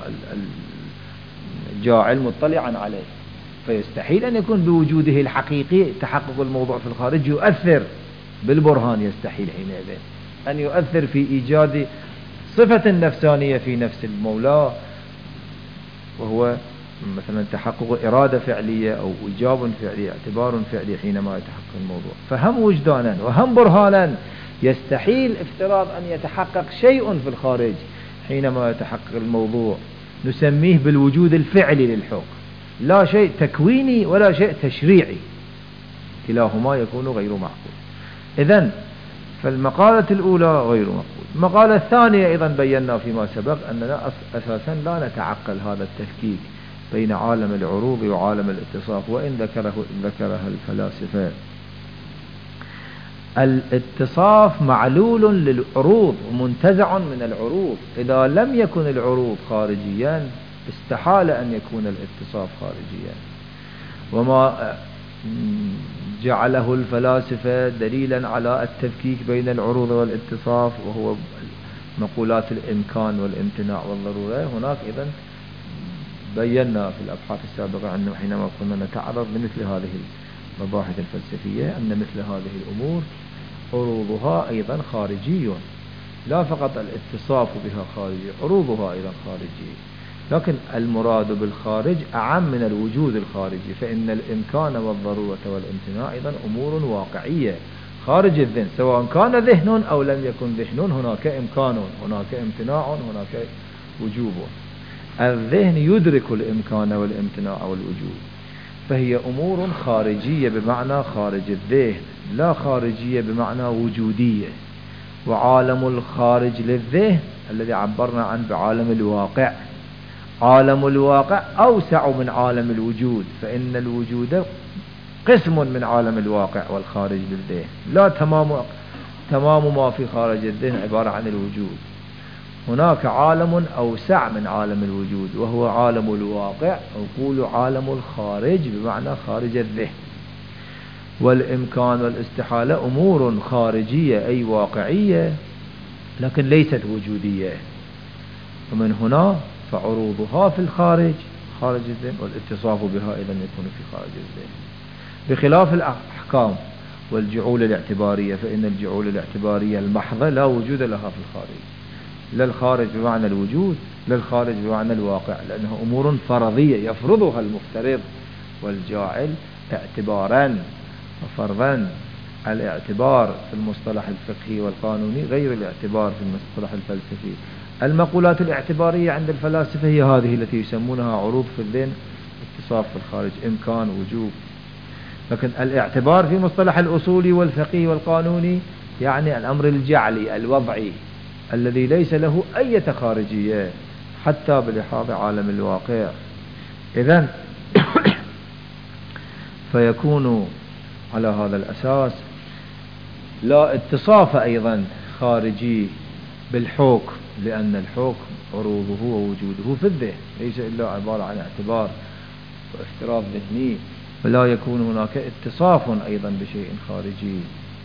الجاعل مطلعا عليه، فيستحيل أن يكون بوجوده الحقيقي تحقق الموضوع في الخارج يؤثر بالبرهان. يستحيل حينئذ أن يؤثر في إيجاد صفة نفسانية في نفس المولى، وهو مثلا تحقق إرادة فعلية أو إيجاب فعلي اعتبار فعلي حينما يتحقق الموضوع. فهم وجدانا وهم برهانا يستحيل افتراض أن يتحقق شيء في الخارج حينما يتحقق الموضوع نسميه بالوجود الفعلي للحكم، لا شيء تكويني ولا شيء تشريعي، كلاهما يكون غير معقول. إذن فالمقالة الأولى غير مقبول. المقالة الثانية أيضا بينا فيما سبق أننا أساسا لا نتعقل هذا التفكيك بين عالم العروض وعالم الاتصاف، وإن ذكرها الفلاسفة. الاتصاف معلول للعروض ومنتزع من العروض. إذا لم يكن العروض خارجيا استحال أن يكون الاتصاف خارجيا. وما جعله الفلاسفة دليلا على التفكيك بين العروض والاتصاف، وهو مقولات الإمكان والامتناع والضرورة. هناك إذن بينا في الأبحاث السابقة أنه حينما كنا نتعرض لمثل هذه المباحث الفلسفية أن مثل هذه الأمور عروضها أيضا خارجي، لا فقط الاتصاف بها خارجي، عروضها أيضا خارجي. لكن المراد بالخارج أعم من الوجود الخارجي، فإن الإمكان والضرورة والامتناع أيضا أمور واقعية خارج الذهن، سواء كان ذهن أو لم يكن ذهن، هناك إمكان، هناك امتناع، هناك وجوب. الذهن يدرك الإمكان والامتناع والوجوب، فهي أمور خارجية بمعنى خارج الذهن، لا خارجية بمعنى وجودية. وعالم الخارج للذهن الذي عبرنا عنه بعالم الواقع، عالم الواقع أوسع من عالم الوجود، فإن الوجود قسم من عالم الواقع والخارج للذهن، لا تمام ما في خارج الذهن عبارة عن الوجود. هناك عالم أوسع من عالم الوجود وهو عالم الواقع، أقول عالم الخارج بمعنى خارج الذهن. والإمكان والاستحالة أمور خارجية أي واقعية، لكن ليست وجودية، ومن هنا فعروضها في الخارج خارج الذهن، والاتصاف بها إذا يكون في خارج الذهن، بخلاف الأحكام والجعول الاعتبارية، فإن الجعول الاعتبارية المحضة لا وجود لها في الخارج، لا الخارج بمعنى الوجود لا الخارج بمعنى الواقع، لأنها أمور فرضية يفرضها المفترض والجاعل اعتبارا وفرضا. الاعتبار في المصطلح الفقهي والقانوني غير الاعتبار في المصطلح الفلسفي. المقولات الاعتبارية عند الفلاسفة هي هذه التي يسمونها عروض في الذهن، اتصاف في الخارج، إمكان، وجوب. لكن الاعتبار في مصطلح الأصولي والفقهي والقانوني يعني الأمر الجعلي الوضعي الذي ليس له أي خارجية حتى بلحاظ عالم الواقع. إذن فيكون على هذا الأساس لا اتصاف أيضا خارجي بالحكم، لأن الحكم عروضه ووجوده في الذهن ليس إلا عبارة عن اعتبار وافتراض ذهني، ولا يكون هناك اتصاف أيضا بشيء خارجي،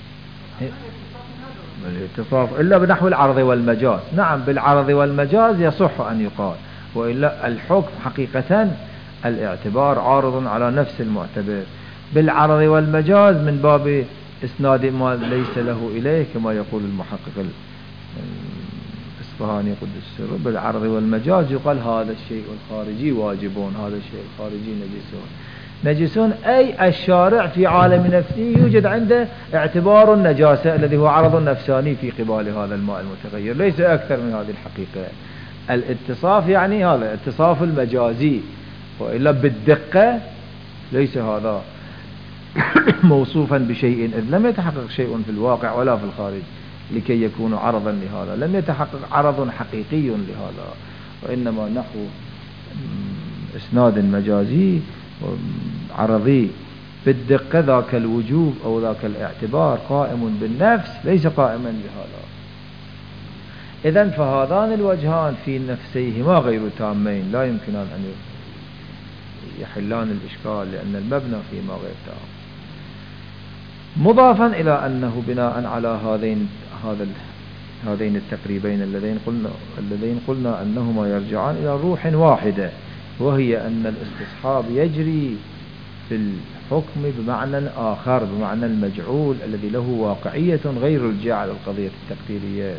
الاتصاف إلا بنحو العرض والمجاز. نعم بالعرض والمجاز يصح أن يقال، وإلا الحكم حقيقة الاعتبار عارض على نفس المعتبر. بالعرض والمجاز من باب إسناد ما ليس له إليه، كما يقول المحقق الإصفهاني قدس السر، بالعرض والمجاز يقال هذا الشيء الخارجي واجبون، هذا الشيء الخارجي نجسون. نجسون أي الشارع في عالم نفسه يوجد عنده اعتبار النجاسة الذي هو عرض نفساني في قبال هذا الماء المتغير، ليس أكثر من هذه الحقيقة. الاتصاف يعني هذا الاتصاف المجازي، وإلا بالدقة ليس هذا موصوفا بشيء، إذ لم يتحقق شيء في الواقع ولا في الخارج لكي يكون عرضا لهذا، لم يتحقق عرض حقيقي لهذا، وإنما نحو إسناد مجازي عرضي بالدقة. ذاك الوجوب أو ذاك الاعتبار قائم بالنفس ليس قائما بهذا. إذن فهذان الوجهان في نفسيهما غير تامين، لا يمكنان أن يحلان الإشكال، لأن المبنى فيما غير تام. مضافا إلى أنه بناء على هذين التقريبين اللذين قلنا أنهما يرجعان إلى روح واحدة، وهي أن الاستصحاب يجري في الحكم بمعنى آخر، بمعنى المجعول الذي له واقعية غير الجعل القضية التقديرية.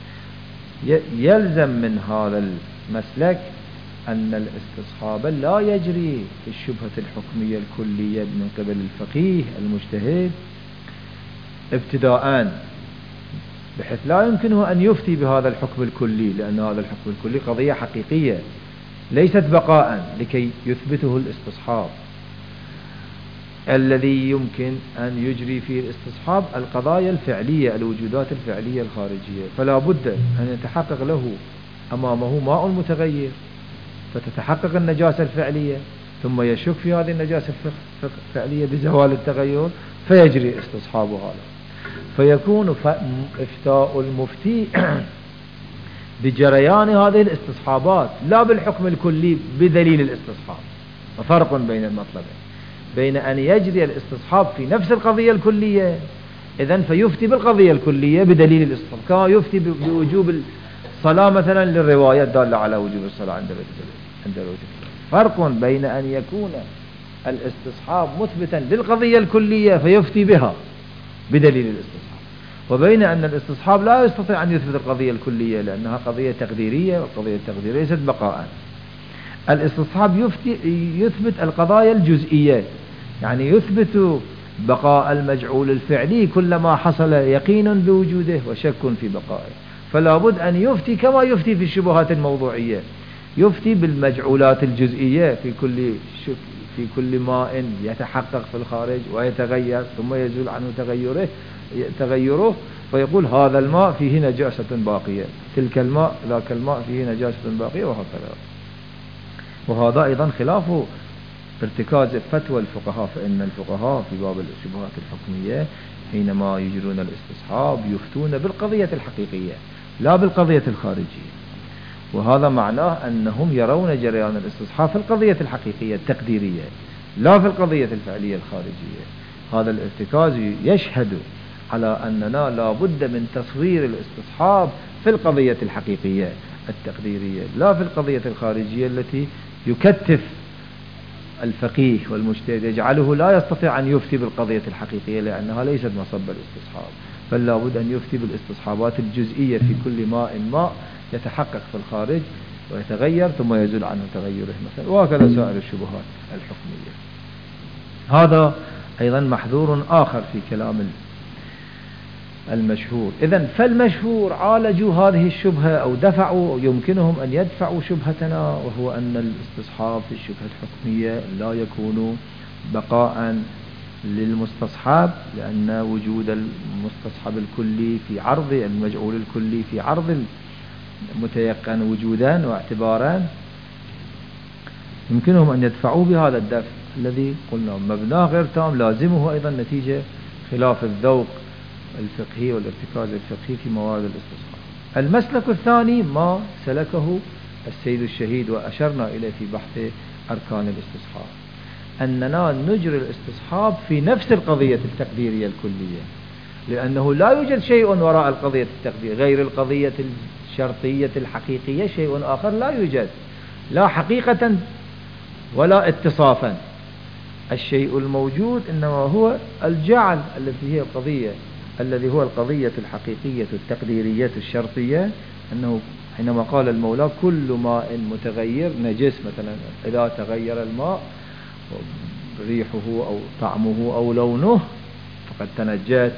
يلزم من هذا المسلك أن الاستصحاب لا يجري في الشبهة الحكمية الكلية من قبل الفقيه المجتهد ابتداءً، بحيث لا يمكنه أن يفتي بهذا الحكم الكلي، لأن هذا الحكم الكلي قضية حقيقية ليست بقاء لكي يثبته الاستصحاب. الذي يمكن أن يجري فيه الاستصحاب القضايا الفعلية، الوجودات الفعلية الخارجية، فلا بد أن يتحقق له أمامه ماء متغير فتتحقق النجاسة الفعلية، ثم يشك في هذه النجاسة الفعلية بزوال التغير فيجري استصحاب هذا، فيكون إفتاء المفتي بجريان هذه الاستصحابات لا بالحكم الكلي بدليل الاستصحاب، وفرق بين المطلبين. بين أن يجري الاستصحاب في نفس القضية الكلية إذن فيفتي بالقضية الكلية بدليل الاستصحاب، كما يفتي بوجوب الصلاة مثلا للرواية الدالة على وجوب الصلاة عند الوجوب. فرق بين أن يكون الاستصحاب مثبتا للقضية الكلية فيفتي بها بدليل الاستصحاب، وبين أن الاستصحاب لا يستطيع أن يثبت القضية الكلية لأنها قضية تقديرية، والقضية التقديرية ليست بقاء. الاستصحاب يثبت القضايا الجزئية، يعني يثبت بقاء المجعول الفعلي كلما حصل يقين بوجوده وشك في بقائه، فلا بد أن يفتي كما يفتي في الشبهات الموضوعية، يفتي بالمجعولات الجزئية في كل ماء يتحقق في الخارج ويتغير ثم يزول عنه تغيره فيقول هذا الماء فيه نجاسة باقية، تلك الماء ذاك الماء فيه نجاسة باقية، وهكذا. وهذا أيضا خلاف ارتكاز فتوى الفقهاء، فإن الفقهاء في باب الشبهات الحكمية حينما يجرون الاستصحاب يفتون بالقضية الحقيقية لا بالقضية الخارجية، وهذا معناه أنهم يرون جريان الاستصحاب في القضية الحقيقية التقديرية لا في القضية الفعلية الخارجية. هذا الارتكاز يشهد على أننا لا بد من تصوير الاستصحاب في القضية الحقيقية التقديرية لا في القضية الخارجية التي يكتف الفقيه والمجتهد يجعله لا يستطيع أن يفتي بالقضية الحقيقية لأنها ليست مصب الاستصحاب، بل لا بد أن يفتي بالاستصحابات الجزئية في كل ماء يتحقق في الخارج ويتغير ثم يزول عنه تغيره مثلا، وهكذا سائر الشبهات الحكمية. هذا أيضا محذور آخر في كلام المشهور. إذن فالمشهور عالجوا هذه الشبهة أو دفعوا، يمكنهم أن يدفعوا شبهتنا، وهو أن الاستصحاب في الشبهة الحكمية لا يكون بقاء للمستصحاب، لأن وجود المستصحب الكلي في عرض المجعول الكلي في عرض المتيقن وجودا واعتبارا، يمكنهم أن يدفعوا بهذا الدفع الذي قلنا مبناه غير تام، لازمه أيضا نتيجة خلاف الذوق الفقهي والارتكاز الفقهي في موارد الاستصحاب. المسلك الثاني ما سلكه السيد الشهيد وأشرنا إليه في بحث أركان الاستصحاب، أننا نجري الاستصحاب في نفس القضية التقديرية الكلية، لأنه لا يوجد شيء وراء القضية التقديرية غير القضية الشرطية الحقيقية، شيء آخر لا يوجد، لا حقيقة ولا اتصافا. الشيء الموجود إنما هو الجعل الذي هو القضية الحقيقية التقديرية الشرطية، أنه حينما قال المولى كل ماء متغير نجس مثلا، إذا تغير الماء ريحه أو طعمه أو لونه فقد تنجس.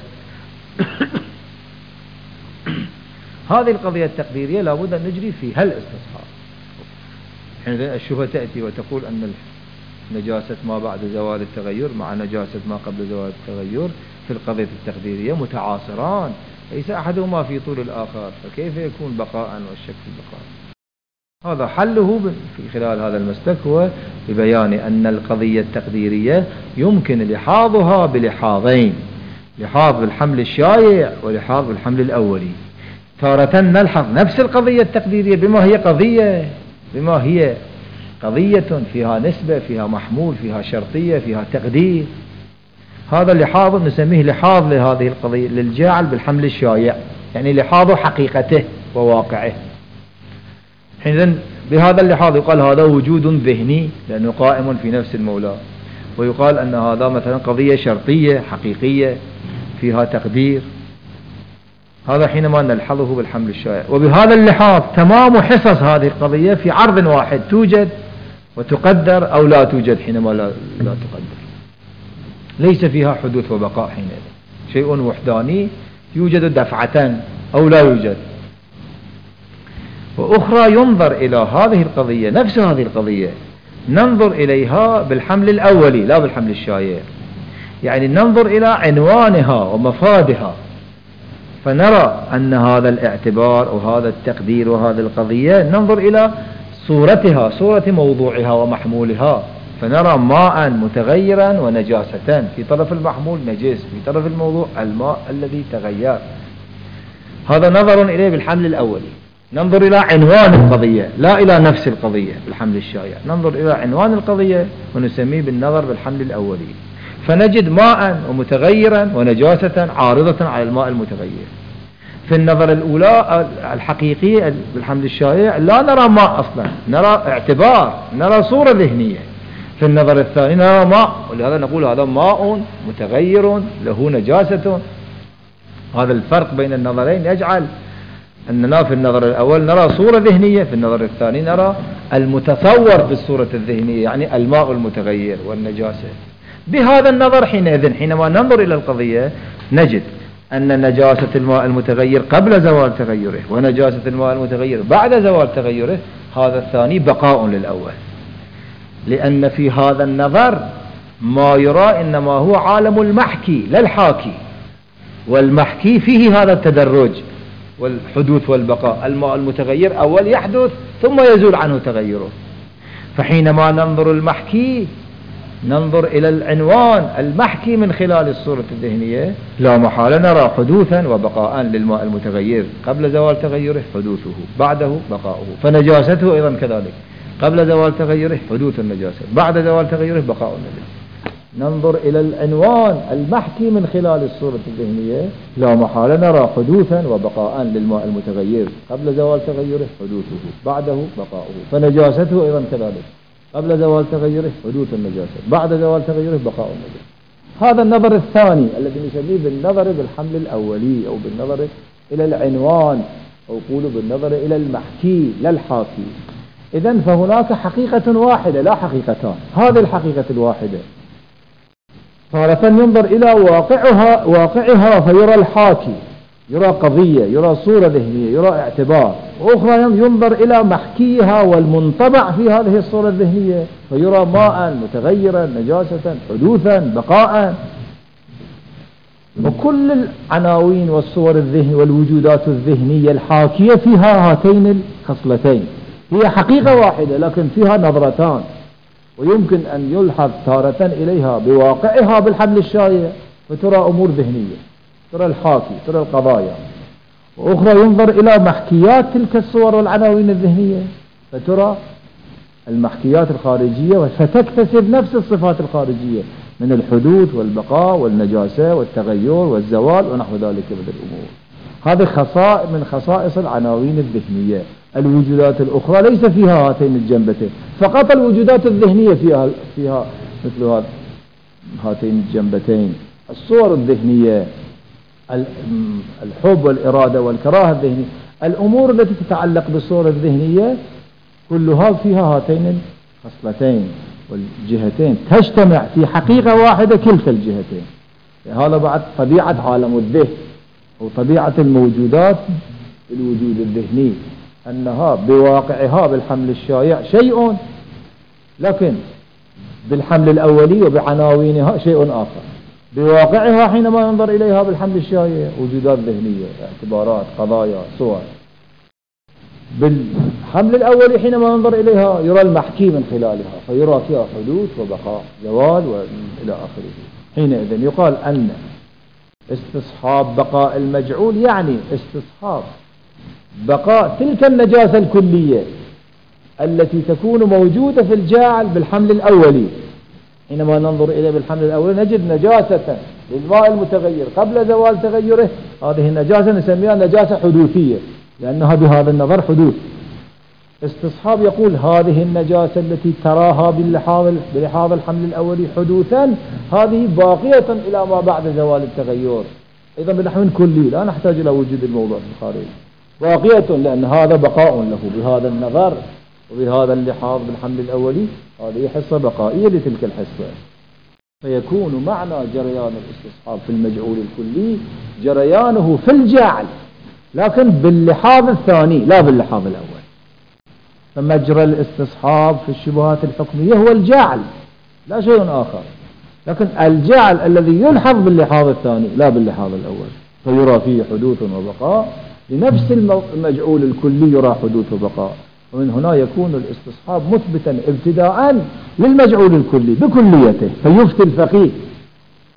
هذه القضية التقديرية لابد أن نجري فيها الاستصحاب. حينئذ الشبهة تأتي وتقول أن نجاسة ما بعد زوال التغير مع نجاسة ما قبل زوال التغير في القضية التقديرية متعاصران، ليس أحدهما في طول الآخر، فكيف يكون بقاء والشك في البقاء؟ هذا حله في خلال هذا المسلك هو ببيان أن القضية التقديرية يمكن لحاظها بلحاظين، لحاظ بالحمل الشائع ولحاظ بالحمل الأولي. تارة نلحظ نفس القضية التقديرية بما هي قضية فيها نسبة، فيها محمول، فيها شرطية، فيها تقدير. هذا اللحاظ نسميه لحاظ لهذه القضية للجاعل بالحمل الشائع، يعني لحاظ حقيقته وواقعه. حينئذ بهذا اللحاظ يقال هذا وجود ذهني لأنه قائم في نفس المولى، ويقال أن هذا مثلا قضية شرطية حقيقية فيها تقدير. هذا حينما نلحظه بالحمل الشائع. وبهذا اللحاظ تمام حصص هذه القضية في عرض واحد توجد وتقدر أو لا توجد حينما لا تقدر، ليس فيها حدوث وبقاء. حينئذ شيء وحداني يوجد دفعة أو لا يوجد. وأخرى ينظر إلى هذه القضية، نفس هذه القضية ننظر إليها بالحمل الأولي لا بالحمل الشائع، يعني ننظر إلى عنوانها ومفادها، فنرى أن هذا الاعتبار وهذا التقدير وهذه القضية ننظر إلى صورتها، صورة موضوعها ومحمولها، فنرى ماء متغيرا ونجاسة، في طرف المحمول نجس، في طرف الموضوع الماء الذي تغير. هذا نظر إليه بالحمل الأولي. ننظر إلى عنوان القضية لا إلى نفس القضية بالحمل الشائع، ننظر إلى عنوان القضية ونسميه بالنظر بالحمل الأولي، فنجد ماء ومتغيرا ونجاسة عارضة على الماء المتغير. في النظر الأولى الحقيقي بالحمل الشائع لا نرى ماء أصلا، نرى اعتبار، نرى صورة ذهنية. في النظر الثاني نرى ماء، ولهذا نقول هذا ماء متغير له نجاسة. هذا الفرق بين النظرين يجعل أننا في النظر الأول نرى صورة ذهنية، في النظر الثاني نرى المتصور في الصورة الذهنية، يعني الماء المتغير والنجاسة. بهذا النظر حينما ننظر إلى القضية نجد أن نجاسة الماء المتغير قبل زوال تغيره ونجاسة الماء المتغير بعد زوال تغيره هذا الثاني بقاء للأول، لأن في هذا النظر ما يرى إنما هو عالم المحكي لا الحاكي، والمحكي فيه هذا التدرج والحدوث والبقاء. الماء المتغير أول يحدث ثم يزول عنه تغيره. فحينما ننظر المحكي ننظر إلى العنوان المحكي من خلال الصورة الذهنية، لا محالة نرى حدوثا وبقاء للماء المتغير قبل زوال تغيره حدوثه بعده بقاؤه، فنجاسته أيضا كذلك قبل زوال تغيره حدوث النجاسة بعد زوال تغيره بقاء النجاسة. ننظر إلى العنوان المحكي من خلال الصورة الذهنية، لا محالة نرى حدوثا وبقاء للماء المتغير قبل زوال تغيره حدوثه بعده بقاؤه، فنجاسته أيضا كذلك قبل زوال تغيره حدوث النجاسة بعد زوال تغيره بقاء النجاسة. هذا النظر الثاني الذي نسميه بالنظر بالحمل الأولي أو بالنظر إلى العنوان أو قولوا بالنظر إلى المحكي لا الحاكي. إذن فهناك حقيقة واحدة لا حقيقتان. هذه الحقيقة الواحدة تارة ينظر إلى واقعها فيرى الحاكي، يرى قضية، يرى صورة ذهنية، يرى اعتبار، وأخرى ينظر إلى محكيها والمنطبع في هذه الصورة الذهنية فيرى ماء متغيرا نجاسة حدوثا بقاء. وكل العناوين والصور الذهنية والوجودات الذهنية الحاكية فيها هاتين الخصلتين، هي حقيقة واحدة لكن فيها نظرتان، ويمكن أن يلحظ تارة إليها بواقعها بالحمل الشائع فترى أمور ذهنية، ترى الحاكي، ترى القضايا، وأخرى ينظر إلى محكيات تلك الصور والعناوين الذهنية فترى المحكيات الخارجية فتكتسب نفس الصفات الخارجية من الحدوث والبقاء والنجاسة والتغير والزوال ونحو ذلك من الأمور. هذه خصائص من خصائص العناوين الذهنية. الوجودات الأخرى ليس فيها هاتين الجنبتين، فقط الوجودات الذهنية فيها مثل هاتين الجنبتين. الصور الذهنية، الحب والإرادة والكراهة الذهنية، الأمور التي تتعلق بالصورة الذهنية كلها فيها هاتين الخصلتين والجهتين تجتمع في حقيقة واحدة كلتا الجهتين. هذا بعد طبيعة عالم الذهن وطبيعة الموجودات الوجود الذهني، أنها بواقعها بالحمل الشائع شيء، لكن بالحمل الأولي وبعناوينها شيء آخر. بواقعها حينما ينظر إليها بالحمل الشائع وجودات ذهنية، اعتبارات، قضايا، صور. بالحمل الأولي حينما ينظر إليها يرى المحكي من خلالها فيرى فيها حدوث وبقاء زوال وإلى آخره. حينئذ يقال أن استصحاب بقاء المجعول يعني استصحاب بقاء تلك النجاسة الكلية التي تكون موجودة في الجاعل بالحمل الأولي. حينما ننظر إليه بالحمل الأولي نجد نجاسة للماء المتغير قبل زوال تغيره، هذه النجاسة نسميها نجاسة حدوثية لأنها بهذا النظر حدوث. استصحاب يقول هذه النجاسة التي تراها بلحاظ الحمل الأولي حدوثا هذه باقية إلى ما بعد زوال التغير، إذا بالحمل كلي لا نحتاج إلى وجود الموضوع الخارجي، باقية لأن هذا بقاء له بهذا النظر وبهذا اللحاظ بالحمل الأولي. هذه حصة بقائية لتلك الحصة. فيكون معنى جريان الاستصحاب في المجعول الكلي جريانه في الجعل لكن باللحاظ الثاني لا باللحاظ الأول. فمجرى الاستصحاب في الشبهات الحكمية هو الجعل لا شيء آخر، لكن الجعل الذي يلحظ باللحاظ الثاني لا باللحاظ الأول، فيرى فيه حدوث وبقاء لنفس المجعول الكلي يرى حدوث وبقاء. ومن هنا يكون الاستصحاب مثبتا ابتداء للمجعول الكلي بكليته، فيفتي الفقيه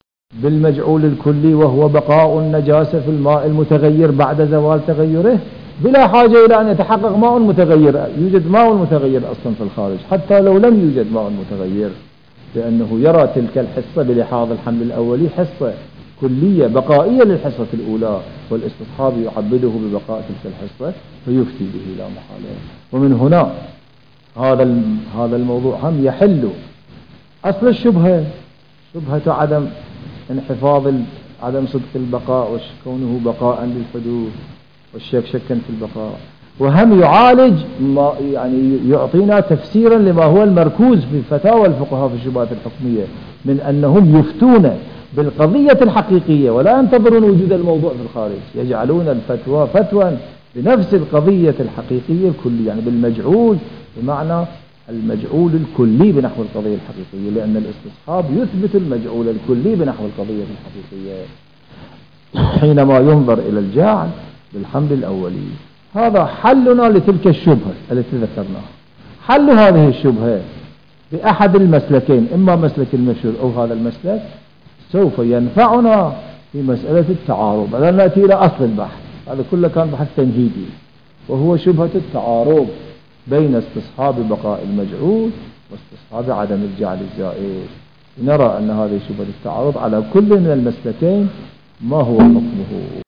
بالمجعول الكلي وهو بقاء النجاسة في الماء المتغير بعد زوال تغيره بلا حاجة إلى أن يتحقق ماء متغير. يوجد ماء متغير أصلا في الخارج حتى لو لم يوجد ماء متغير، لأنه يرى تلك الحصة بلحاظ الحمل الأولي حصة كلية بقائية للحصة الأولى، والاستصحاب يعبده ببقاء تلك الحصة فيفتي به لا محالة. ومن هنا هذا الموضوع هم يحل أصل الشبهة، شبهة عدم انحفاظ عدم صدق البقاء وكونه بقاء للحدوث والشك شكا في البقاء، وهم يعالج ما يعني يعطينا تفسيرا لما هو المركوز في فتاوى الفقهاء في الشبهات الحكمية من أنهم يفتون بالقضية الحقيقية ولا ينتظرون وجود الموضوع في الخارج، يجعلون الفتوى فتوى بنفس القضية الحقيقية الكلية، يعني بالمجعول، بمعنى المجعول الكلي بنحو القضية الحقيقية، لأن الاستصحاب يثبت المجعول الكلي بنحو القضية الحقيقية حينما ينظر إلى الجعل بالحمل الأولي. هذا حلنا لتلك الشبهة التي ذكرناها. حل هذه الشبهة بأحد المسلكين، إما مسلك المشهور أو هذا المسلك، سوف ينفعنا في مسألة التعارض. الآن نأتي إلى أصل البحث، هذا كله كان بحث تمهيدي، وهو شبهة التعارض بين استصحاب بقاء المجعول واستصحاب عدم الجعل الزائد. نرى أن هذه شبهة التعارض على كل من المسلكين ما هو حكمه.